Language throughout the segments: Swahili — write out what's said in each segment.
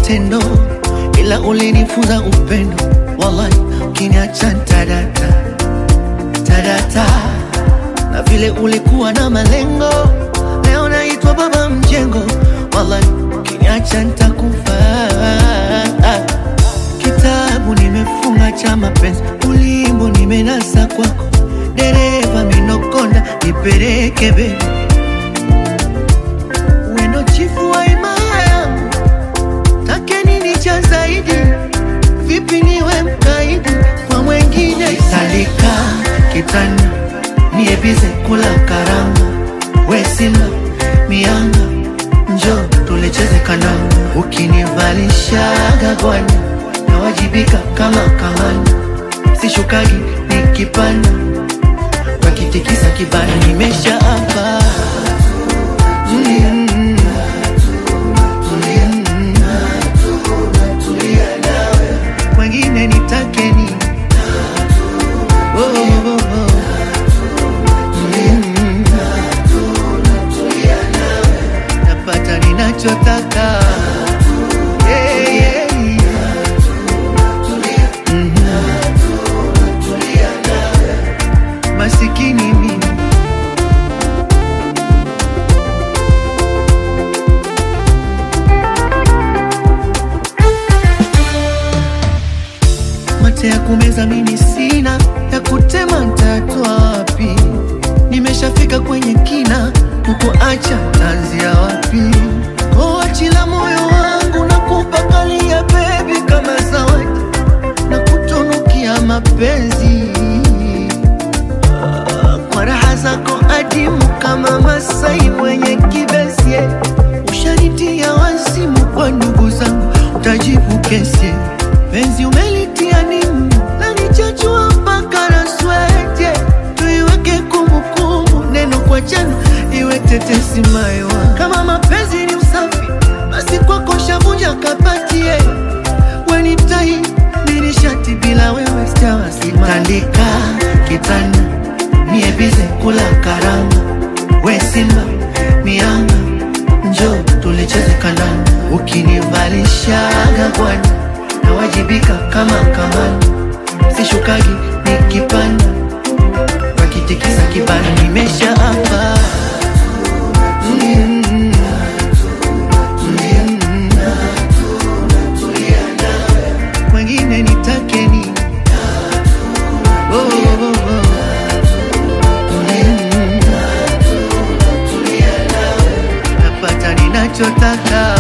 vitendo, ila ulinifunza upendo. Wallahi ukiniacha tadata, tadata. Na vile ulikuwa na malengo, leo naitwa baba mjengo. Wallahi ukiniacha nitakufa. Kitabu nimefunga cha mapenzi, ulimbo nimenasa kwako. Dereva minokonda nipeleke baby. Weno chifu wa imaya, take nini cha zaidi? Vipi niwe mkaidi kwa mwengine? Salika kitani niebize kula karanga. We simba mianga, njoo tulecheze kananga. Ukinivalisha gagwana, nawajibika kama kamani. Sishukagi nikipanda, wakitikisa kibana nimesha hapa. Wengine nitakeni napata ninachotaka. Masikini mimi, mate ya kumeza mimi sina, ya kutema nitatoa wapi? Nimeshafika kwenye kina, kukuacha tanzia wapi? Achila moyo wangu na kupakalia baby kama zawadi, na kutunukia mapenzi kwa raha zako adimu kama Masai mwenye kibesi. Ushanitia wazimu kwa ndugu zangu, utajibu kesi. Penzi umelitia nimu, na nichachua mpaka na swete. Tuiweke kumbukumbu, neno kwa jana iwe tetesi maiwa. Kama mapenzi ni usafi, basi kwako shavunja kabati. Wenitai mini shati, bila wewe sitawasima. Tandika kitanda niebize kula karanga. We simba mianga, njoo tulecheze kananga. Ukinivalisha gagwana, nawajibika kama kamani. Sishukagi nikipanda, wakitikisa kibana nimesha hapa. Wengine nitakeni napata ninachotaka.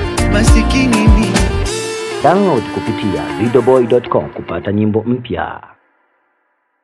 Masikini mimi. Download kupitia videoboy.com kupata nyimbo mpya.